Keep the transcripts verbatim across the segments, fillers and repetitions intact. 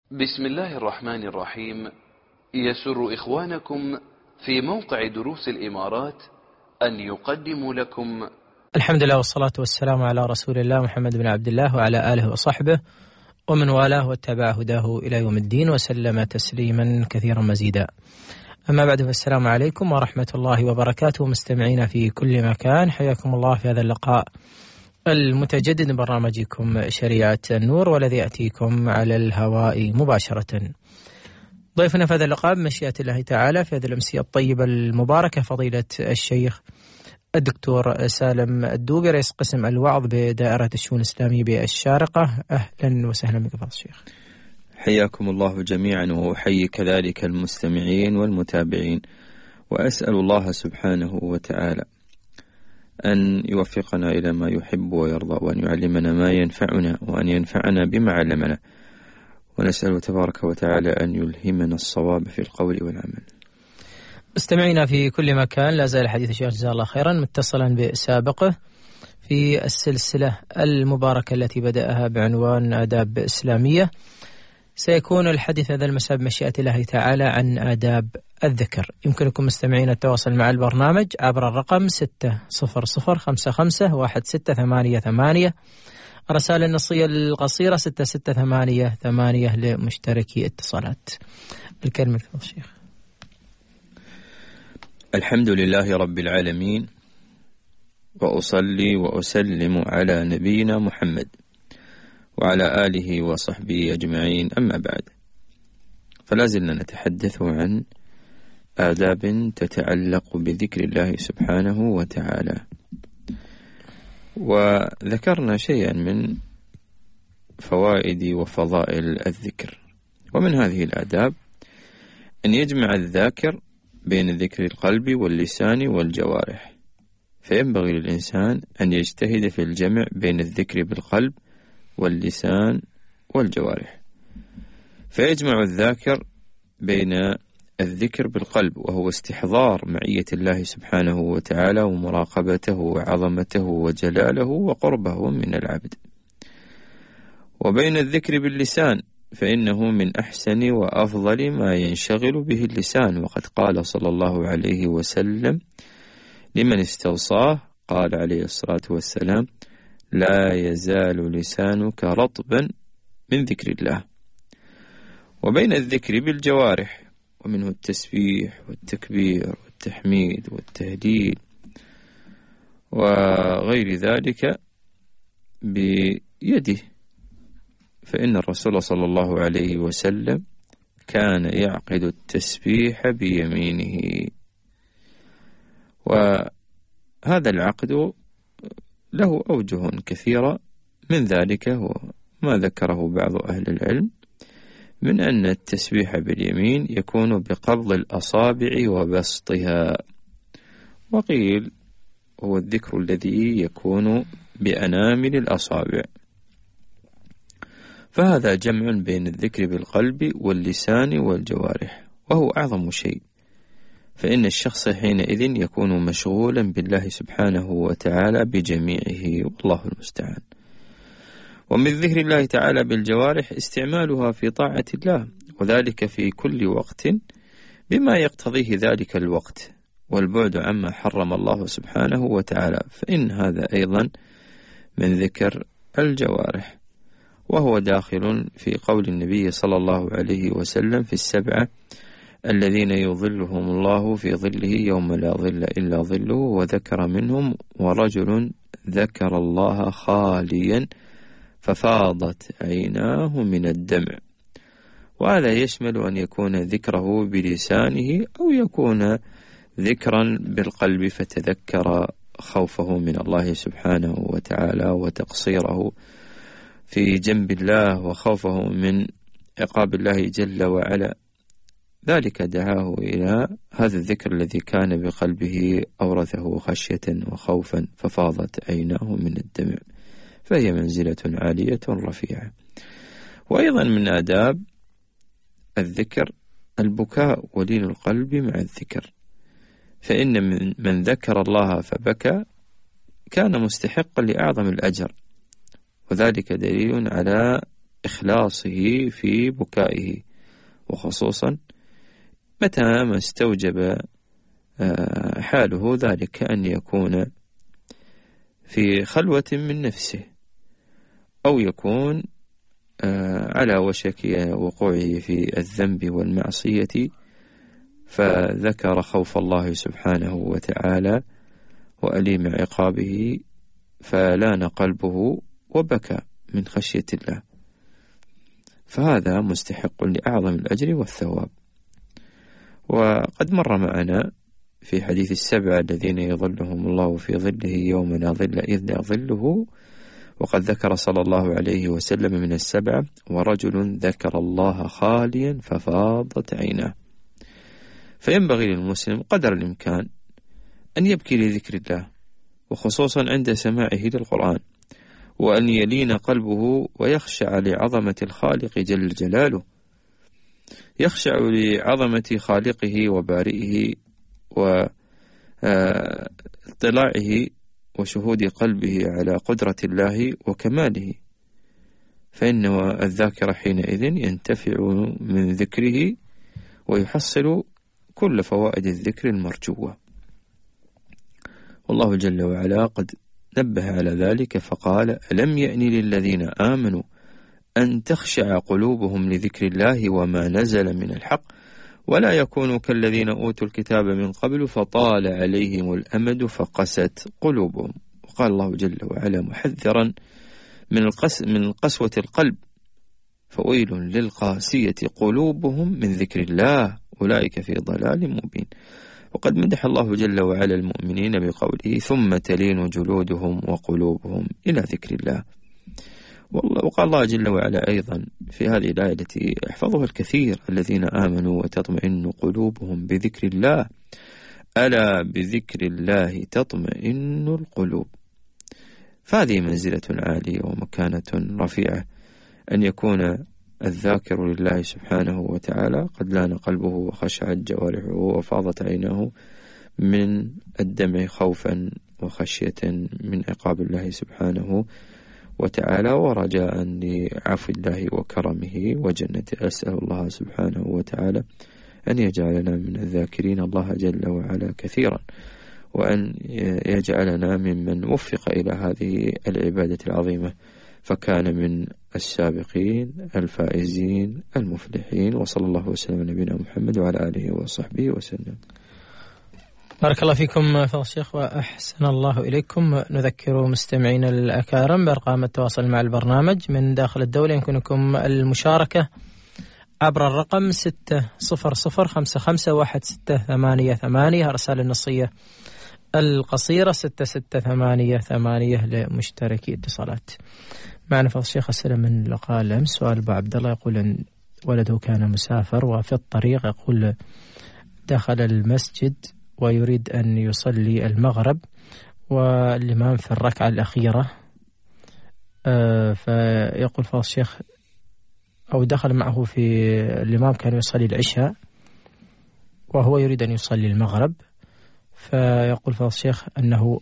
بسم الله الرحمن الرحيم. يسر إخوانكم في موقع دروس الإمارات أن يقدموا لكم الحمد لله والصلاة والسلام على رسول الله محمد بن عبد الله وعلى آله وصحبه ومن والاه واتبع هداه إلى يوم الدين وسلم تسليما كثيرا مزيدا. أما بعد، فالسلام عليكم ورحمة الله وبركاته. مستمعين في كل مكان، حياكم الله في هذا اللقاء المتجدد من برنامجكم شريعة النور، والذي يأتيكم على الهواء مباشرة. ضيفنا في هذا اللقاء بمشيئة الله تعالى في هذه الأمسية الطيبة المباركة فضيلة الشيخ الدكتور سالم الدوبي، رئيس قسم الوعظ بدائرة الشؤون الإسلامية بالشارقة. أهلا وسهلا بك فضيلة الشيخ. حياكم الله جميعا، وأحيي كذلك المستمعين والمتابعين، وأسأل الله سبحانه وتعالى أن يوفقنا إلى ما يحب ويرضى، وأن يعلمنا ما ينفعنا، وأن ينفعنا بما علمنا، ونسأل تبارك وتعالى أن يلهمنا الصواب في القول والعمل. مستمعينا في كل مكان، لا زال حديث الشيخ جزاه الله خيرا متصلا بسابقه في السلسلة المباركة التي بدأها بعنوان آداب إسلامية. سيكون الحديث هذا المساء بمشيئة الله تعالى عن آداب الذكر. يمكنكم مستمعين التواصل مع البرنامج عبر الرقم ستة صفر صفر خمسة خمسة واحد ستة ثمانية ثمانية، الرسائل النصية القصيرة ستة ستة ثمانية ثمانية لمشتركي اتصالات. الكلمة لك الشيخ. الحمد لله رب العالمين، وأصلي وأسلم على نبينا محمد وعلى آله وصحبه أجمعين. أما بعد، فلا زلنا نتحدث عن آداب تتعلق بذكر الله سبحانه وتعالى، وذكرنا شيئا من فوائد وفضائل الذكر. ومن هذه الآداب أن يجمع الذاكر بين ذكر القلب واللسان والجوارح، فينبغي للإنسان أن يجتهد في الجمع بين الذكر بالقلب واللسان والجوارح، فيجمع الذاكر بين الذكر بالقلب، وهو استحضار معية الله سبحانه وتعالى ومراقبته وعظمته وجلاله وقربه من العبد، وبين الذكر باللسان، فإنه من أحسن وأفضل ما ينشغل به اللسان. وقد قال صلى الله عليه وسلم لمن استوصاه، قال عليه الصلاة والسلام: لا يزال لسانك رطبا من ذكر الله. وبين الذكر بالجوارح، ومنه التسبيح والتكبير والتحميد والتهليل وغير ذلك بيده، فإن الرسول صلى الله عليه وسلم كان يعقد التسبيح بيمينه، وهذا العقد له أوجه كثيرة، من ذلك هو ما ذكره بعض أهل العلم من أن التسبيح باليمين يكون بقبض الأصابع وبسطها، وقيل هو الذكر الذي يكون بأنامل الأصابع. فهذا جمع بين الذكر بالقلب واللسان والجوارح، وهو أعظم شيء، فإن الشخص حينئذ يكون مشغولا بالله سبحانه وتعالى بجميعه، والله المستعان. ومن ذكر الله تعالى بالجوارح استعمالها في طاعة الله، وذلك في كل وقت بما يقتضيه ذلك الوقت، والبعد عما حرم الله سبحانه وتعالى، فإن هذا أيضا من ذكر الجوارح، وهو داخل في قول النبي صلى الله عليه وسلم في السبعة الذين يظلهم الله في ظله يوم لا ظل إلا ظله، وذكر منهم: ورجل ذكر الله خاليا ففاضت عيناه من الدمع. وهذا يشمل أن يكون ذكره بلسانه، أو يكون ذكرا بالقلب فتذكر خوفه من الله سبحانه وتعالى وتقصيره في جنب الله وخوفه من عقاب الله جل وعلا، ذلك دعاه إلى هذا الذكر الذي كان بقلبه أورثه خشية وخوفا ففاضت عيناه من الدمع، فهي منزلة عالية رفيعة. وأيضا من آداب الذكر البكاء ولين القلب مع الذكر، فإن من, من ذكر الله فبكى كان مستحقا لأعظم الأجر، وذلك دليل على إخلاصه في بكائه، وخصوصا متى ما استوجب حاله ذلك أن يكون في خلوة من نفسه، أو يكون على وشك وقوعه في الذنب والمعصية، فذكر خوف الله سبحانه وتعالى وأليم عقابه فلان قلبه وبكى من خشية الله، فهذا مستحق لأعظم الأجر والثواب. وقد مر معنا في حديث السبعة الذين يظلهم الله في ظله يوم لا ظل إلا ظله، وقد ذكر صلى الله عليه وسلم من السبعة: ورجل ذكر الله خاليا ففاضت عيناه. فينبغي للمسلم قدر الإمكان أن يبكي لذكر الله، وخصوصا عند سماعه للقرآن، وأن يلين قلبه ويخشع لعظمة الخالق جل جلاله، يخشع لعظمة خالقه وبارئه واطلاعه وشهود قلبه على قدرة الله وكماله، فإن الذاكر حينئذ ينتفع من ذكره ويحصل كل فوائد الذكر المرجوة. والله جل وعلا قد نبه على ذلك فقال: ألم يأن للذين آمنوا أن تخشع قلوبهم لذكر الله وما نزل من الحق ولا يكونوا كالذين أوتوا الكتاب من قبل فطال عليهم الأمد فقست قلوبهم. وقال الله جل وعلا محذرا من القس من قسوة القلب: فويل للقاسية قلوبهم من ذكر الله أولئك في ضلال مبين. وقد مدح الله جل وعلا المؤمنين بقوله: ثم تلين جلودهم وقلوبهم إلى ذكر الله. وقال الله جل وعلا أيضا في هذه الآية التي يحفظها الكثير: الذين آمنوا وتطمئن قلوبهم بذكر الله ألا بذكر الله تطمئن القلوب. فهذه منزلة عالية ومكانة رفيعة، أن يكون الذاكر لله سبحانه وتعالى قد لان قلبه وخشعت جوارحه وفاضت عيناه من الدمع خوفا وخشية من عقاب الله سبحانه وتعالى ورجاء لعفو الله وكرمه وجنته. أسأل الله سبحانه وتعالى أن يجعلنا من الذاكرين الله جل وعلا كثيرا، وأن يجعلنا ممن وفق إلى هذه العبادة العظيمة فكان من السابقين الفائزين المفلحين. وصلى الله وسلم على نبينا محمد وعلى آله وصحبه وسلم. بارك الله فيكم فضل الشيخ وأحسن الله إليكم. نذكر مستمعين الأكارم بأرقام التواصل مع البرنامج من داخل الدولة. يمكنكم المشاركة عبر الرقم ستة صفر صفر خمسة خمسة واحد ستة ثمانية ثمانية، الرسالة النصية القصيرة ستة ستة ثمانية ثمانية لمشتركي اتصالات. معنا فضل الشيخ أسئلة من لقاء الأمس. سؤال أبو عبد الله يقول أن ولده كان مسافر وفي الطريق يقول دخل المسجد ويريد أن يصلي المغرب والإمام في الركعة الأخيرة، فيقول فضل الشيخ أو دخل معه في الإمام كان يصلي العشاء وهو يريد أن يصلي المغرب، فيقول فضل الشيخ أنه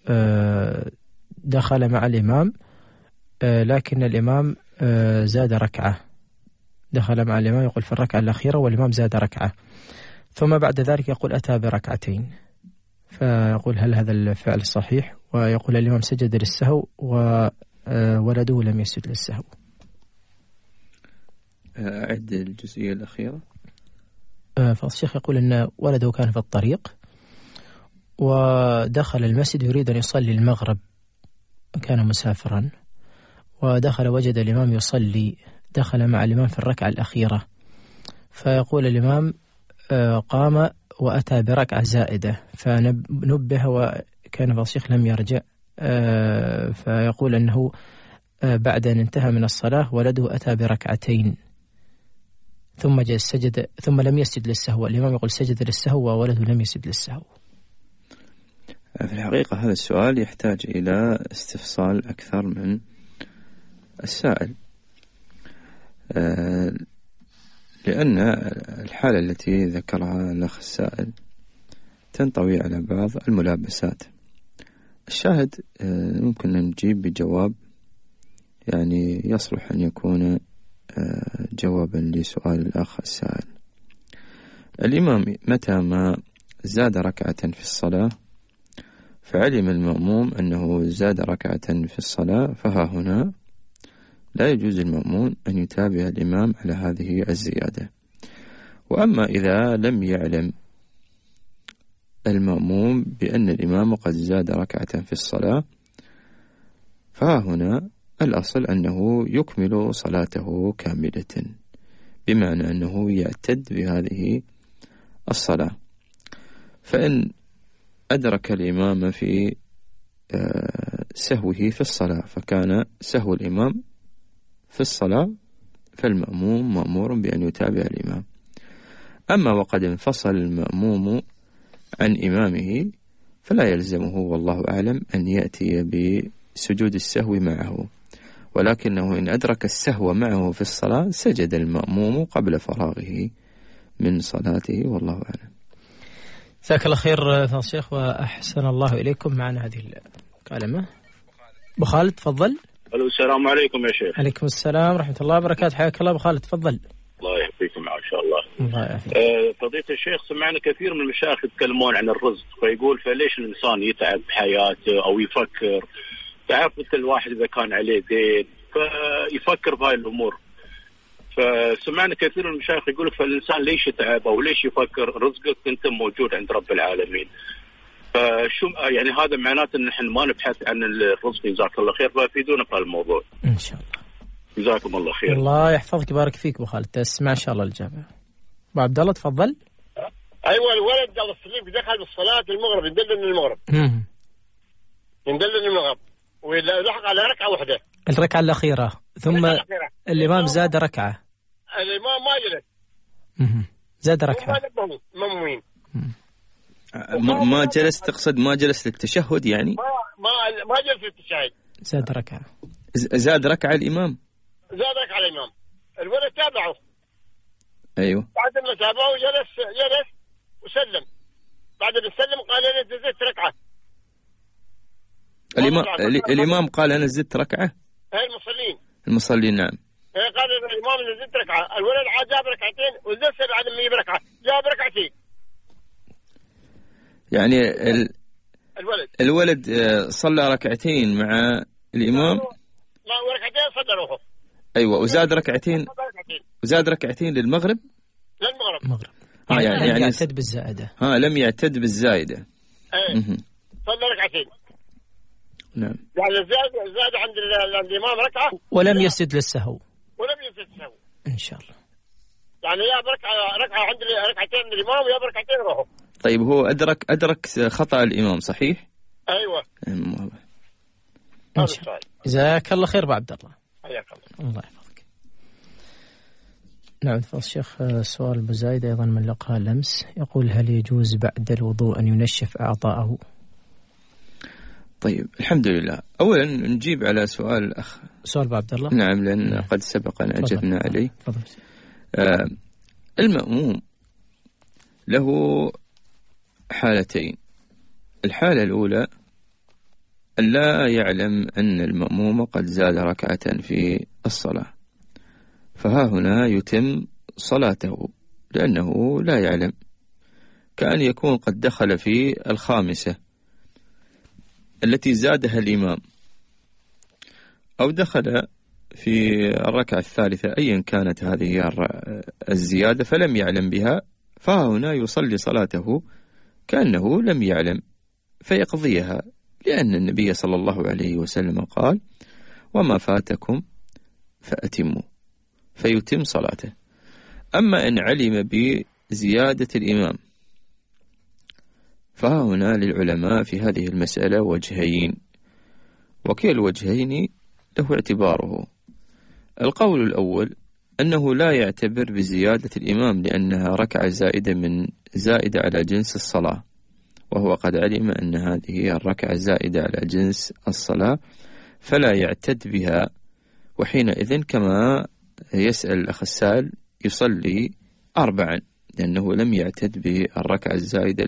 دخل مع الإمام لكن الإمام زاد ركعة، دخل مع الإمام يقول في الركعة الأخيرة والإمام زاد ركعة، ثم بعد ذلك يقول أتى بركعتين، فيقول هل هذا الفعل صحيح؟ ويقول الإمام سجد للسهو وولده لم يسجد للسهو. أعد الجزئية الأخيرة. فالشيخ يقول أن ولده كان في الطريق ودخل المسجد يريد أن يصلي المغرب، كان مسافرا ودخل وجد الإمام يصلي، دخل مع الإمام في الركعة الأخيرة، فيقول الإمام قام وأتى بركعة زائدة فنبه وكان فالشيخ لم يرجع، فيقول أنه بعد أن انتهى من الصلاة ولده أتى بركعتين ثم سجد ثم لم يسجد للسهو، الإمام يقول سجد للسهو وولده لم يسجد للسهو. في الحقيقة هذا السؤال يحتاج إلى استفصال أكثر من السائل، لأن الحالة التي ذكرها الأخ السائل تنطوي على بعض الملابسات. الشاهد ممكن أن نجيب بجواب يعني يصلح أن يكون جوابا لسؤال الأخ السائل. الإمام متى ما زاد ركعة في الصلاة فعلم المأموم أنه زاد ركعة في الصلاة، فها هنا لا يجوز المأموم أن يتابع الإمام على هذه الزيادة. وأما إذا لم يعلم المأموم بأن الإمام قد زاد ركعة في الصلاة، فها هنا الأصل أنه يكمل صلاته كاملة، بمعنى أنه يعتد بهذه الصلاة. فإن أدرك الإمام في سهوه في الصلاة فكان سهو الإمام في الصلاة، فالمأموم مأمور بأن يتابع الإمام. أما وقد انفصل المأموم عن إمامه فلا يلزمه والله أعلم أن يأتي بسجود السهو معه، ولكنه إن أدرك السهو معه في الصلاة سجد المأموم قبل فراغه من صلاته، والله أعلم. جزاك الله خير فضل الشيخ وأحسن الله إليكم. معنا هذه الكلمة أبو خالد، تفضل. السلام عليكم يا شيخ. عليكم السلام ورحمة الله وبركاته، حياك الله أبو خالد، تفضل. الله يحفظكم إن شاء الله. الله يحفظك. أه فضيلة الشيخ، سمعنا كثير من المشايخ يتكلمون عن الرزق، فيقول فليش الإنسان يتعب بحياته أو يفكر، تعرف مثل الواحد إذا كان عليه دين فيفكر بهاي الأمور. فسمعنا كثير من المشايخ يقول فالإنسان ليش يتعب أو ليش يفكر، رزقك أنت موجود عند رب العالمين. فشو يعني هذا معناته ان نحن ما نبحث عن الرزق، جزاك الله خير، فافيدونا في الموضوع ان شاء الله. جزاكم الله خير. الله يحفظك ويبارك فيك ابو خالد، تسمع ان شاء الله الاجابه. ابو عبد الله تفضل. ايوه الولد الله يسلمك دخل بالصلاه المغرب، يندلل المغرب امم يندلل المغرب ولحق على ركعه واحده، الركعه الاخيره، ثم الأخيرة. الامام زاد ركعه، الامام ما جلس امم زاد ركعه، مأمومين ما ما جلس، تقصد ما جلس للتشهد يعني؟ ما ما ما جلس للتشهد، زاد ركعة. زاد ركعة الإمام، زاد ركعة الإمام، الولد تابعه. أيوه. بعد ما تابعه جلس جلس وسلم، بعد ما سلم قال أنا زدت ركعة. الإمام الإمام قال أنا زدت ركعة؟ هاي المصلين. المصلين نعم. قال الإمام أنا زدت ركعة، الولد عاد جاب ركعتين وزدت بعد ما يجيب ركعة، جاب ركعتين. يعني ال... الولد الولد صلى ركعتين مع الإمام، ما ركعتين صلى روحه. أيوة، وزاد ركعتين، وزاد ركعتين للمغرب. للمغرب. المغرب. ها يعني يعني يعتد بالزائدة. ها لم يعتد بالزائدة. ايه. صلى ركعتين. نعم. يعني زاد زاد عند عند الإمام ركعة. ولم يسجد للسهو. ولم يسجد للسهو. إن شاء الله. يعني يا بركعة ركعة عند ركعتين من الإمام ويا بركعتين روحه. طيب هو أدرك أدرك خطأ الإمام صحيح؟ أيوة. إن شاء الله. جزاك الله خير أبو عبد الله. حياك الله. الله يحفظك. نعم فضل الشيخ، سؤال أبو زايد أيضا من لقاء الأمس، يقول هل يجوز بعد الوضوء أن ينشف أعضاءه؟ طيب الحمد لله. أولا نجيب على سؤال الأخ. سؤال أبو عبد الله. نعم لأن نعم. قد سبق أن أجبنا عليه. فضل. آه المأموم له حالتين. الحالة الأولى أن لا يعلم أن المأموم قد زاد ركعة في الصلاة، فها هنا يتم صلاته لأنه لا يعلم، كأن يكون قد دخل في الخامسة التي زادها الإمام، أو دخل في الركعة الثالثة أيا كانت هذه الزيادة فلم يعلم بها، فها هنا يصلي صلاته كأنه لم يعلم فيقضيها، لأن النبي صلى الله عليه وسلم قال وما فاتكم فأتموا، فيتم صلاته. أما إن علم بزيادة الإمام فها هنا للعلماء في هذه المسألة وجهين، وكلا الوجهين له اعتباره. القول الأول أنه لا يعتبر بزيادة الإمام لأنها ركعة زائدة من زائدة على جنس الصلاة، وهو قد علم أن هذه الركعة زائدة على جنس الصلاة فلا يعتد بها، وحينئذ كما يسأل الأخ السائل يصلي أربعا لأنه لم يعتد بالركعة الزائدة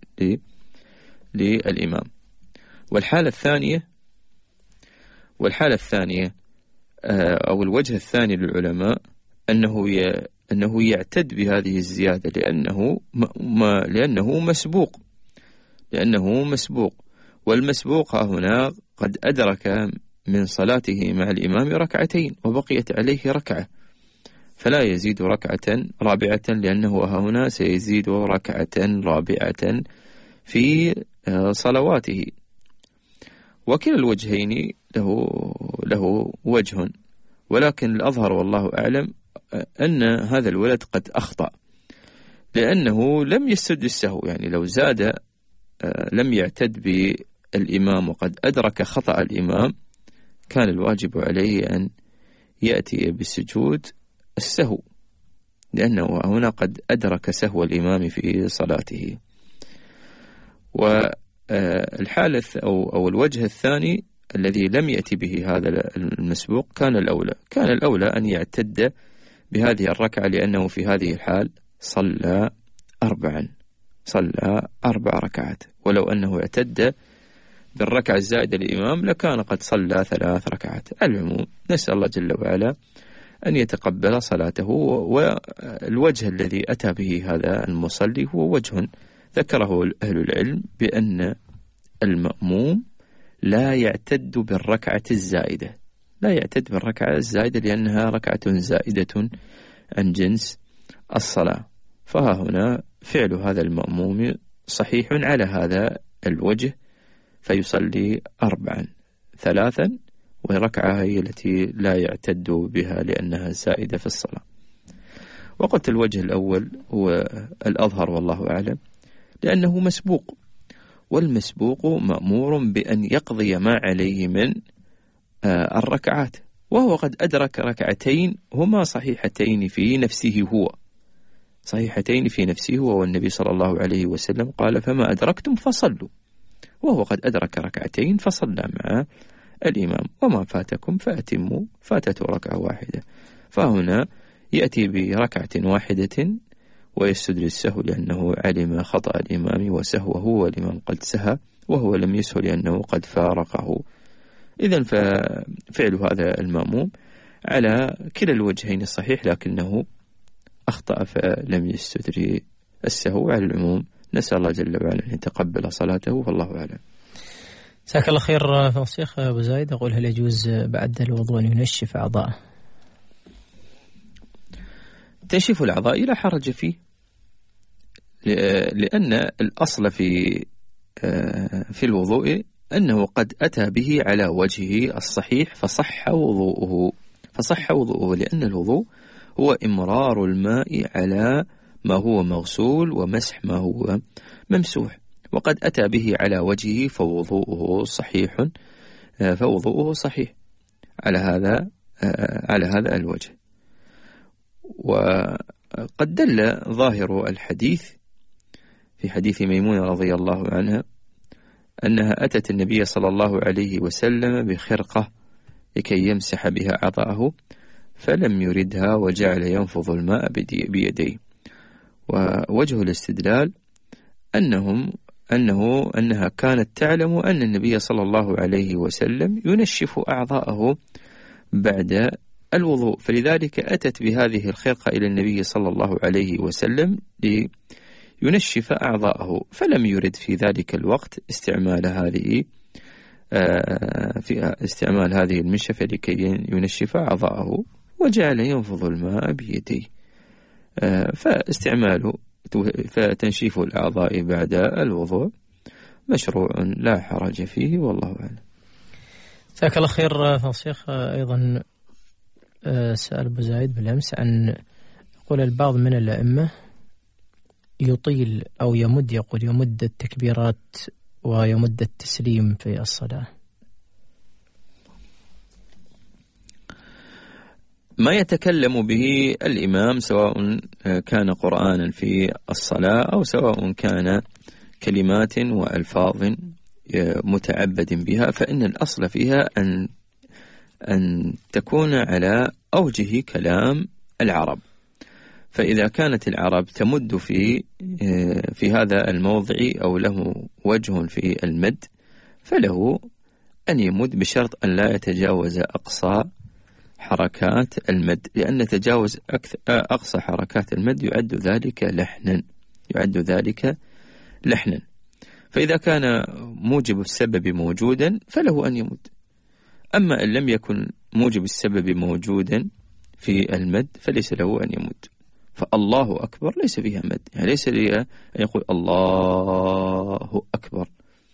للإمام. والحالة الثانية والحالة الثانية أو الوجه الثاني للعلماء أنه ي... أنه يعتد بهذه الزيادة لأنه ما... لأنه مسبوق لأنه مسبوق والمسبوق هنا قد أدرك من صلاته مع الإمام ركعتين وبقيت عليه ركعة، فلا يزيد ركعة رابعة لأنه هنا سيزيد ركعة رابعة في صلواته. وكلا الوجهين له له وجه، ولكن الأظهر والله أعلم أن هذا الولد قد أخطأ لأنه لم يسجد السهو، يعني لو زاد لم يعتد بالإمام وقد أدرك خطأ الإمام كان الواجب عليه أن يأتي بالسجود السهو لأنه هنا قد أدرك سهو الإمام في صلاته. والحالة أو أو الوجه الثاني الذي لم يأتي به هذا المسبوق كان الأولى كان الأولى أن يعتد بهذه الركعة لأنه في هذه الحال صلى أربعا صلى أربع ركعات، ولو أنه اعتد بالركعة الزائدة للإمام لكان قد صلى ثلاث ركعات. العموم نسأل الله جل وعلا أن يتقبل صلاته. والوجه الذي أتى به هذا المصلي هو وجه ذكره أهل العلم بأن المأموم لا يعتد بالركعة الزائدة لا يعتد بالركعة الزائدة لأنها ركعة زائدة عن جنس الصلاة، فها هنا فعل هذا المأموم صحيح على هذا الوجه فيصلي أربعا ثلاثا وركعة هي التي لا يعتد بها لأنها زائدة في الصلاة. وقلت الوجه الأول هو الأظهر والله أعلم لأنه مسبوق، والمسبوق مأمور بأن يقضي ما عليه من الركعات، وهو قد أدرك ركعتين هما صحيحتين في نفسه هو صحيحتين في نفسه هو والنبي صلى الله عليه وسلم قال فما أدركتم فصلوا، وهو قد أدرك ركعتين فصلى مع الإمام، وما فاتكم فأتموا فاتته ركعة واحدة. فهنا يأتي بركعة واحدة ويسجد للسهو لأنه علم خطأ الإمام وسهوه والإمام قد سهى وهو لم يسهو لأنه قد فارقه. إذن ففعل هذا المأموم على كلا الوجهين الصحيح لكنه أخطأ فلم يستدر السهو. على العموم نسأل الله جل وعلا أن يتقبل صلاته والله أعلم. جزاك الله خير فضيلة الشيخ أبو زايد. أقول هل يجوز بعد الوضوء أن ينشف أعضاءه؟ تنشيف الأعضاء لا حرج فيه، لأن الأصل في في الوضوء أنه قد أتى به على وجهه الصحيح فصح وضوءه فصح وضوءه لأن الوضوء هو إمرار الماء على ما هو مغسول ومسح ما هو ممسوح، وقد أتى به على وجهه فوضوءه صحيح فوضوءه صحيح على هذا على هذا الوجه. وقد دل ظاهر الحديث في حديث ميمونة رضي الله عنها أنها أتت النبي صلى الله عليه وسلم بخرقة لكي يمسح بها أعضاءه فلم يردها وجعل ينفض الماء بيديه. ووجه الاستدلال أنهم أنه أنها كانت تعلم أن النبي صلى الله عليه وسلم ينشف أعضاءه بعد الوضوء، فلذلك أتت بهذه الخرقة إلى النبي صلى الله عليه وسلم لينشف أعضاءه، فلم يرد في ذلك الوقت استعمال هذه في استعمال هذه المنشفة لكي ينشف أعضاءه وجعل ينفض الماء بيديه. فاستعماله فتنشيف الأعضاء بعد الوضوء مشروع لا حرج فيه والله أعلم. جزاك الله خير فضيلة الشيخ. أيضا سأل أبو زايد بالأمس عن يقول البعض من الأئمة يطيل أو يمد يقول يمد التكبيرات ويمد التسليم في الصلاة. ما يتكلم به الإمام سواء كان قرآنا في الصلاة أو سواء كان كلمات وألفاظ متعبد بها، فإن الأصل فيها أن أن تكون على أوجه كلام العرب. فإذا كانت العرب تمد في في هذا الموضع أو له وجه في المد فله أن يمد بشرط أن لا يتجاوز أقصى حركات المد، لأن تجاوز أقصى حركات المد يعد ذلك لحنا يعد ذلك لحنا فإذا كان موجب السبب موجودا فله أن يمد. أما إن لم يكن موجب السبب موجودا في المد فليس له أن يمد. فالله أكبر ليس فيها مد، يعني ليس لي أن يقول الله أكبر،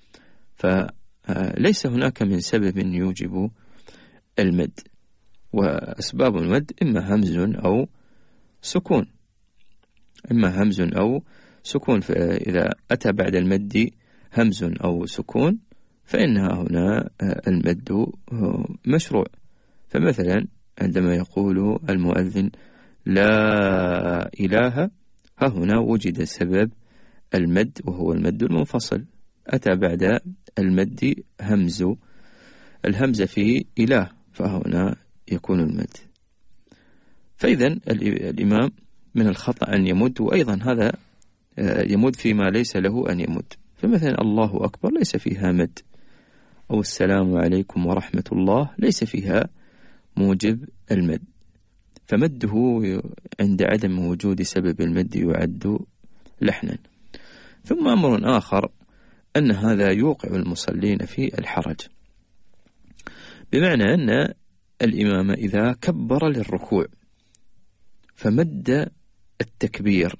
فليس هناك من سبب يوجب المد. وأسباب المد إما همز أو سكون إما همز أو سكون فإذا أتى بعد المد همز أو سكون فإنها هنا المد مشروع. فمثلا عندما يقول المؤذن لا إله، ها هنا وجد سبب المد وهو المد المنفصل، أتى بعد المد همز، الهمزة في إله فهنا يكون المد. فإذا الإمام من الخطأ أن يمد، وأيضا هذا يمد فيما ليس له أن يمد. فمثلا الله أكبر ليس فيها مد، أو السلام عليكم ورحمة الله ليس فيها موجب المد، فمده عند عدم وجود سبب المد يعد لحنا. ثم أمر آخر أن هذا يوقع المصلين في الحرج، بمعنى أن الإمام إذا كبر للركوع فمد التكبير،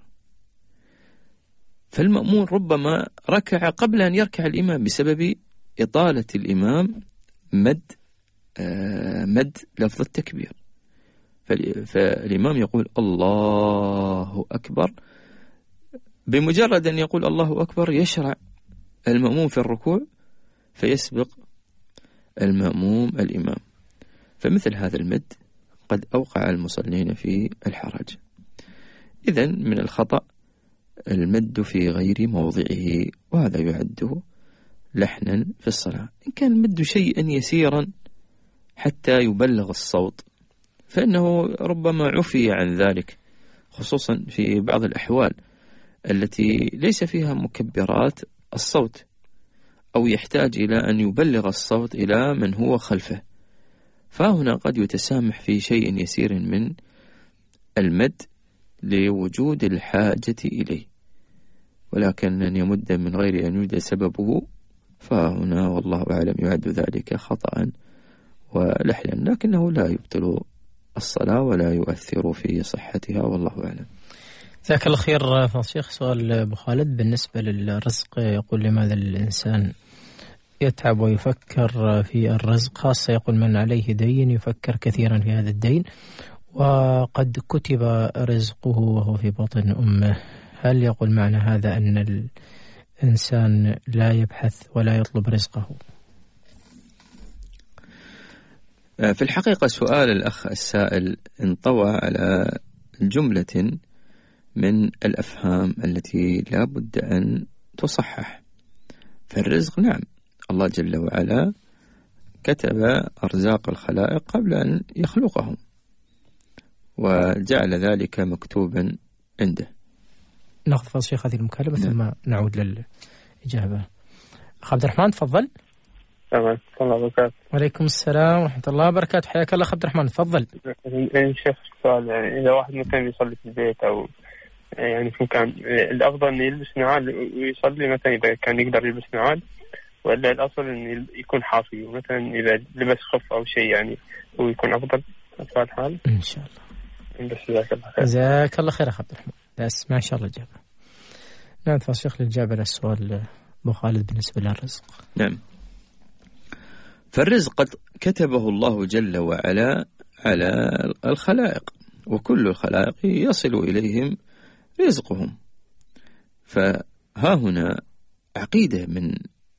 فالمأمون ربما ركع قبل أن يركع الإمام بسبب إطالة الإمام مد آه مد لفظ التكبير، فالإمام يقول الله أكبر، بمجرد أن يقول الله أكبر يشرع المأموم في الركوع فيسبق المأموم الإمام. فمثل هذا المد قد أوقع المصلين في الحرج. إذن من الخطأ المد في غير موضعه، وهذا يعد لحنا في الصلاة. إن كان المد شيئا يسيرا حتى يبلغ الصوت فإنه ربما عفي عن ذلك، خصوصا في بعض الأحوال التي ليس فيها مكبرات الصوت، أو يحتاج إلى أن يبلغ الصوت إلى من هو خلفه، فهنا قد يتسامح في شيء يسير من المد لوجود الحاجة إليه. ولكن أن يمد من غير أن يوجد سببه فهنا والله أعلم يعد ذلك خطأ ولحنا، لكنه لا يبطل الصلاة ولا يؤثر في صحتها، والله أعلم. جزاك الله خير فضيلة الشيخ. سؤال أبو خالد بالنسبة للرزق، يقول لماذا الإنسان يتعب ويفكر في الرزق، خاصة يقول من عليه دين يفكر كثيرا في هذا الدين وقد كتب رزقه وهو في بطن أمه، هل يقول معنى هذا أن الإنسان لا يبحث ولا يطلب رزقه؟ في الحقيقة سؤال الأخ السائل انطوى على جملة من الأفهام التي لا بد أن تصحح. فالرزق نعم الله جل وعلا كتب أرزاق الخلائق قبل أن يخلقهم وجعل ذلك مكتوبا عنده. ناخذ فاصل هذه المكالمة ثم نعود للإجابة. أخ عبد الرحمن تفضل. تمام. الله وبركاته. وعليكم السلام ورحمة الله وبركاته. حياك الله عبد الرحمن تفضل. يعني شيخ سؤال، يعني إذا واحد مثلا يصلي في البيت أو يعني في مكان، الأفضل إنه يلبس نعال ويصلي مثلا إذا كان يقدر يلبس نعال، ولا الأصل إنه يكون حافي، ومثلا إذا لبس خف أو شيء يعني هو يكون أفضل في الحال؟ إن شاء الله. بس جزاك الله خير. جزاك الله خير أخ عبد الرحمن. بس ما شاء الله إجابة. نعم تفضل للإجابة على السؤال أبو خالد بالنسبة للرزق. نعم. فالرزق قد كتبه الله جل وعلا على الخلائق، وكل الخلائق يصل إليهم رزقهم. فها هنا عقيدة من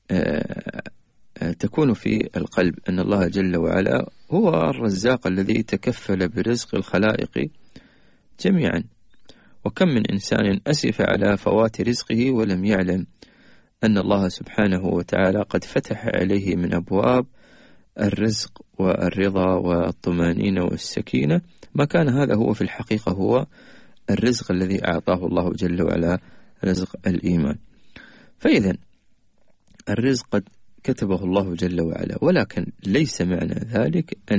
تكون في القلب أن الله جل وعلا هو الرزاق الذي تكفل برزق الخلائق جميعا. وكم من إنسان أسف على فوات رزقه ولم يعلم أن الله سبحانه وتعالى قد فتح عليه من أبواب الرزق والرضا والطمأنينة والسكينة ما كان هذا هو في الحقيقة هو الرزق الذي أعطاه الله جل وعلا، رزق الإيمان. فإذا الرزق قد كتبه الله جل وعلا، ولكن ليس معنى ذلك أن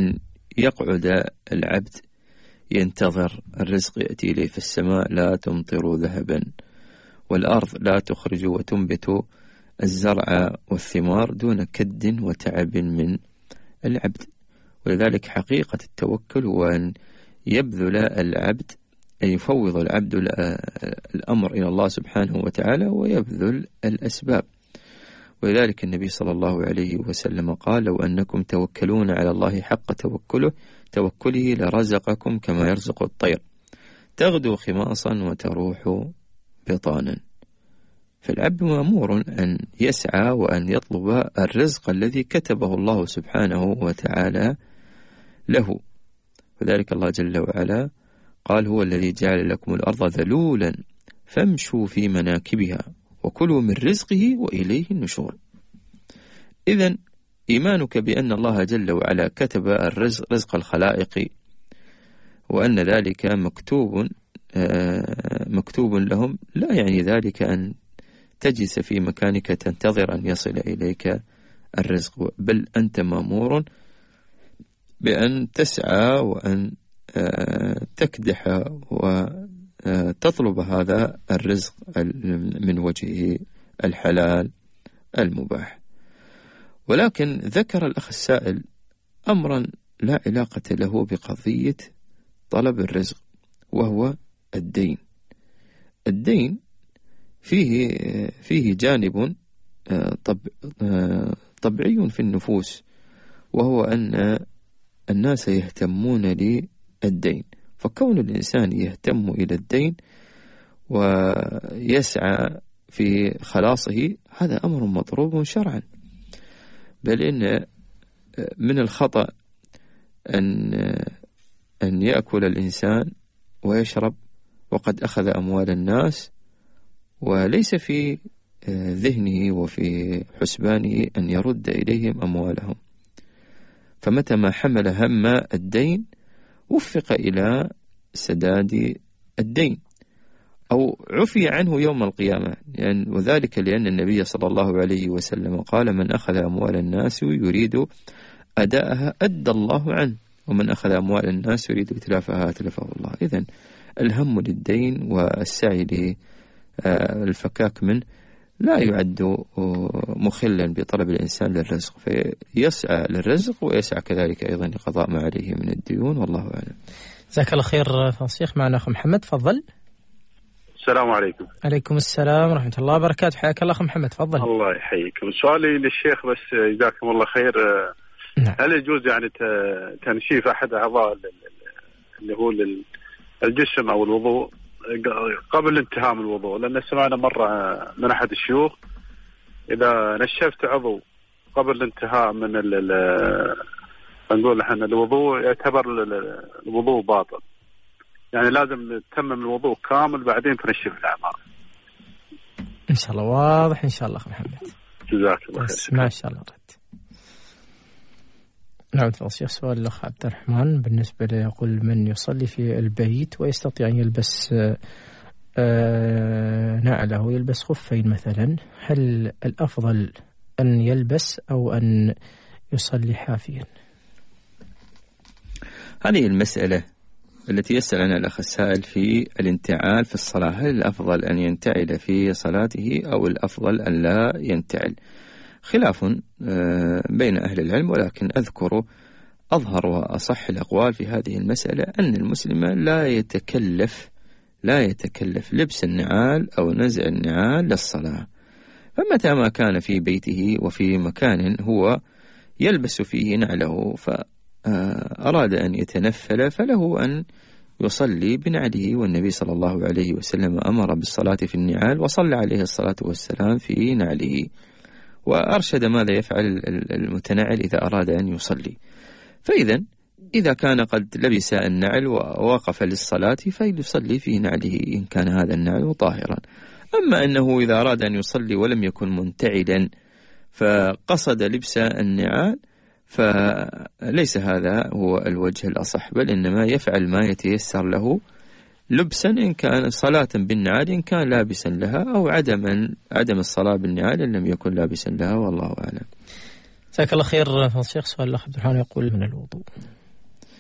يقعد العبد ينتظر الرزق يأتي إليه في السماء لا تمطر ذهبا والأرض لا تخرج وتنبت الزرع والثمار دون كد وتعب من العبد. ولذلك حقيقة التوكل هو أن يبذل العبد، أن يفوض العبد الأمر إلى الله سبحانه وتعالى ويبذل الأسباب. ولذلك النبي صلى الله عليه وسلم قال: لو أنكم توكلون على الله حق توكله توكله لرزقكم كما يرزق الطير تغدو خماصا وتروح بطانا. فالعبد مأمور أن يسعى وأن يطلب الرزق الذي كتبه الله سبحانه وتعالى له. وذلك الله جل وعلا قال: هو الذي جعل لكم الأرض ذلولا فامشوا في مناكبها وكلوا من رزقه وإليه النشور. إذن إيمانك بأن الله جل وعلا كتب الرزق رزق الخلائق وأن ذلك مكتوب مكتوب لهم لا يعني ذلك أن تجلس في مكانك تنتظر أن يصل إليك الرزق، بل أنت مأمور بأن تسعى وأن تكدح وتطلب هذا الرزق من وجهه الحلال المباح. ولكن ذكر الأخ السائل أمرا لا علاقة له بقضية طلب الرزق، وهو الدين. الدين فيه فيه جانب طبيعي في النفوس، وهو أن الناس يهتمون للدين، فكون الإنسان يهتم إلى الدين ويسعى في خلاصه هذا أمر مطلوب شرعا. بل إن من الخطأ أن أن يأكل الإنسان ويشرب وقد أخذ أموال الناس وليس في ذهنه وفي حسبانه أن يرد إليهم أموالهم. فمتى ما حمل هم الدين وفق إلى سداد الدين أو عفي عنه يوم القيامة، يعني وذلك لأن النبي صلى الله عليه وسلم قال: من أخذ أموال الناس يريد أداءها أدى الله عنه، ومن أخذ أموال الناس يريد إتلافها أتلفه الله. إذن الهم للدين والسعي للفكاك منه لا يعد مخلا بطلب الإنسان للرزق، فيسعى للرزق ويسعى كذلك أيضا لقضاء ما عليه من الديون، والله أعلم. جزاك الله خير فالشيخ. معنا أخ محمد، تفضل. السلام عليكم. عليكم السلام ورحمة الله وبركاته. حياك الله أخ محمد، تفضل. الله يحييكم. سؤالي للشيخ بس، جزاكم الله خير. نعم. هل يجوز يعني تنشيف أحد أعضاء اللي هو الجسم أو الوضوء قبل انتهاء من الوضوء؟ لأن سمعنا مرة من أحد الشيوخ إذا نشفت عضو قبل الانتهاء من نقول احنا الوضوء يعتبر الوضوء باطل، يعني لازم نتمم الوضوء كامل بعدين تنشف الأعمال. إن شاء الله واضح إن شاء الله أخ محمد. جزاك الله خير. ما شاء الله رد. نعم تفضل. سؤال الأخ عبد الرحمن بالنسبة له، يقول: من يصلي في البيت ويستطيع أن يلبس نعله ويلبس خفين مثلا، هل الأفضل أن يلبس أو أن يصلي حافيا؟ هذه المسألة التي يسأل عنها الأخ السائل في الانتعال في الصلاة، هل الأفضل أن ينتعل في صلاته أو الأفضل أن لا ينتعل؟ خلاف بين أهل العلم، ولكن أذكر أظهر وأصح الأقوال في هذه المسألة أن المسلم لا يتكلف لا يتكلف لبس النعال أو نزع النعال للصلاة. فمتى ما كان في بيته وفي مكان هو يلبس فيه نعله فأراد أن يتنفل فله أن يصلي بنعله، والنبي صلى الله عليه وسلم أمر بالصلاة في النعال وصلى عليه الصلاة والسلام في نعله، وأرشد ماذا يفعل المتنعل إذا أراد أن يصلي. فإذا إذا كان قد لبس النعل ووقف للصلاة فليصلي في نعله إن كان هذا النعل طاهرا. أما أنه إذا أراد أن يصلي ولم يكن منتعلا فقصد لبس النعال فليس هذا هو الوجه الأصح، بل إنما يفعل ما يتيسر له لبسا إن كان صلاة بالنعال إن كان لابسا لها، أو عدم عدم الصلاة بالنعال إن لم يكن لابسا لها، والله أعلم. جزاك الله خير. الشيخ سؤال الأخ عبد الرحمن يقول: من الوضوء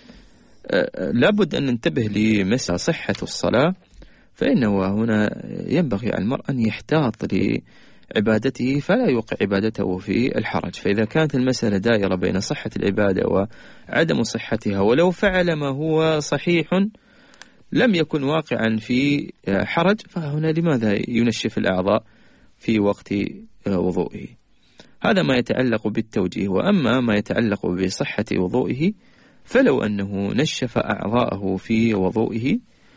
لابد أن ننتبه لمسألة صحة الصلاة، فإنه هنا ينبغي على المرء أن يحتاط لعبادته فلا يوقع عبادته في الحرج. فإذا كانت المسألة دائرة بين صحة العبادة وعدم صحتها، ولو فعل ما هو صحيح لم يكن واقعا في حرج، فهنا لماذا ينشف الأعضاء في وقت وضوئه؟ هذا ما يتعلق بالتوجيه. وأما ما يتعلق بصحة وضوئه، فلو أنه نشف أعضاءه في وضوئه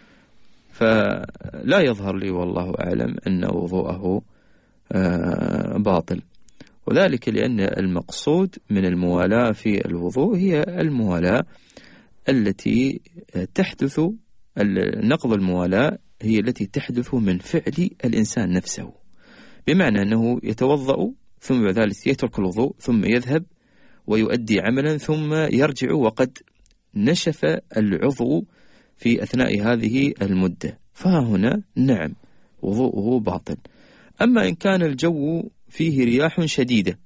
فلا يظهر لي والله أعلم أن وضوءه باطل، وذلك لأن المقصود من الموالاة في الوضوء هي الموالاة التي تحدث، نقض الموالاة هي التي تحدث من فعل الإنسان نفسه، بمعنى أنه يتوضأ ثم بعد ذلك يترك الوضوء ثم يذهب ويؤدي عملا ثم يرجع وقد نشف العضو في أثناء هذه المدة، فهنا نعم وضوءه باطل. أما إن كان الجو فيه رياح شديدة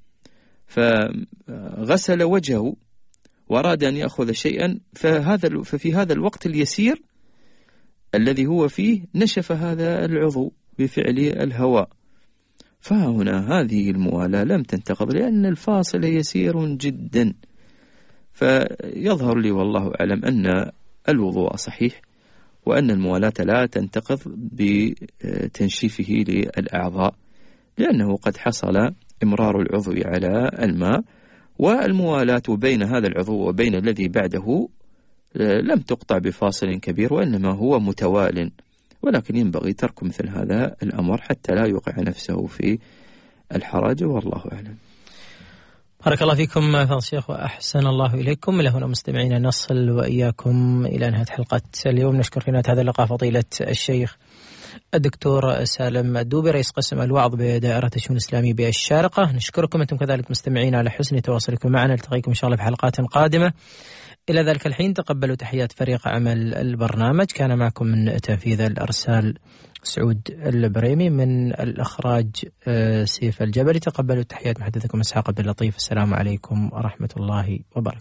فغسل وجهه وأراد أن يأخذ شيئا، فهذا ففي هذا الوقت اليسير الذي هو فيه نشف هذا العضو بفعل الهواء، فهنا هذه الموالاة لم تنتقض لأن الفاصل يسير جدا. فيظهر لي والله أعلم أن الوضوء صحيح، وأن الموالاة لا تنتقض بتنشيفه للأعضاء، لأنه قد حصل إمرار العضو على الماء، والموالاة بين هذا العضو وبين الذي بعده لم تقطع بفاصل كبير، وإنما هو متوال، ولكن ينبغي ترك مثل هذا الأمر حتى لا يوقع نفسه في الحرج، والله أعلم. بارك الله فيكم فضيلة الشيخ وأحسن الله إليكم. إلى هنا مستمعينا نصل وإياكم إلى نهاية حلقة اليوم. نشكر في نهاية هذا اللقاء فضيلة الشيخ الدكتور سالم الدوبي رئيس قسم الوعظ بدائرة الشؤون الإسلامية بالشارقة. نشكركم أنتم كذلك مستمعين على حسن تواصلكم معنا. نلتقيكم إن شاء الله في حلقات قادمة. إلى ذلك الحين تقبلوا تحيات فريق عمل البرنامج. كان معكم من تنفيذ الأرسال سعود البريمي، من الإخراج سيف الجبلي. تقبلوا تحيات محدثكم إسحاق عبد اللطيف. السلام عليكم ورحمة الله وبركاته.